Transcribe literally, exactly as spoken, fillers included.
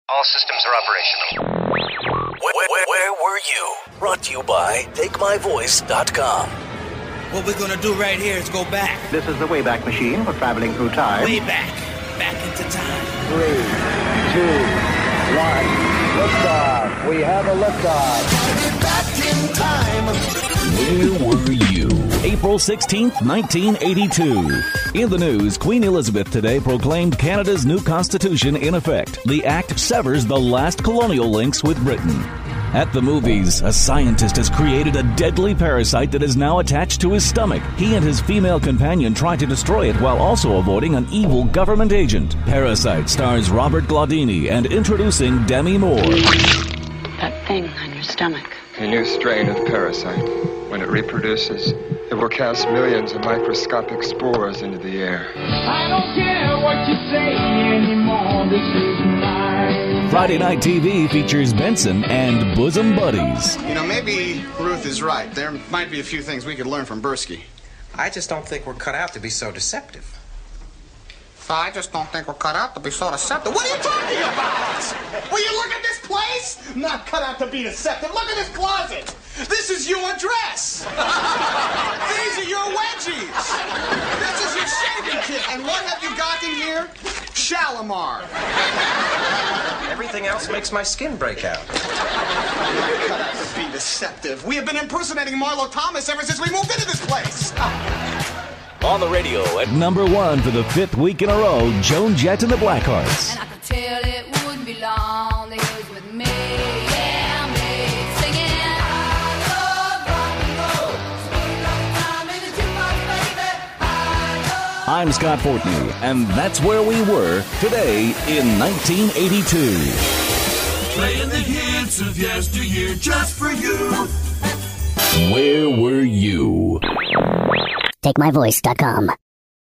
All systems are operational. Where, where, where were you? Brought to you by take my voice dot com. What we're gonna do right here is go back. This is the Wayback Machine for traveling through time. Way back. Back into time. Three, two, one. Liftoff. We have a liftoff. Back in time. Where were you? April sixteenth, nineteen eighty-two. In the news, Queen Elizabeth today proclaimed Canada's new constitution in effect. The act severs the last colonial links with Britain. At the movies, a scientist has created a deadly parasite that is now attached to his stomach. He and his female companion try to destroy it while also avoiding an evil government agent. Parasite stars Robert Glaudini and introducing Demi Moore. That thing on your stomach. A new strain of parasite. When it reproduces, it will cast millions of microscopic spores into the air. I don't care what you say anymore. This is mine. Friday Night T V features Benson and Bosom Buddies. You know, maybe Ruth is right. There might be a few things we could learn from Bursky. I just don't think we're cut out to be so deceptive. I just don't think we're cut out to be so deceptive. What are you talking about? Will you look at this place? I'm not cut out to be deceptive. Look at this closet. This is your dress. These are your wedgies. This is your shaving kit. And what have you got in here? Shalimar. Everything else makes my skin break out. Cut out to be deceptive. We have been impersonating Marlo Thomas ever since we moved into this place. On the radio at number one for the fifth week in a row, Joan Jett and the Blackhearts. And I could tell it wouldn't be long. They was with me, yeah, me, singing. I love rock and roll. Spend enough time in the jukebox, baby. I love. I'm Scott Fortney, and that's where we were today in nineteen eighty-two. Playing the hits of yesteryear just for you. Where were you? take my voice dot com.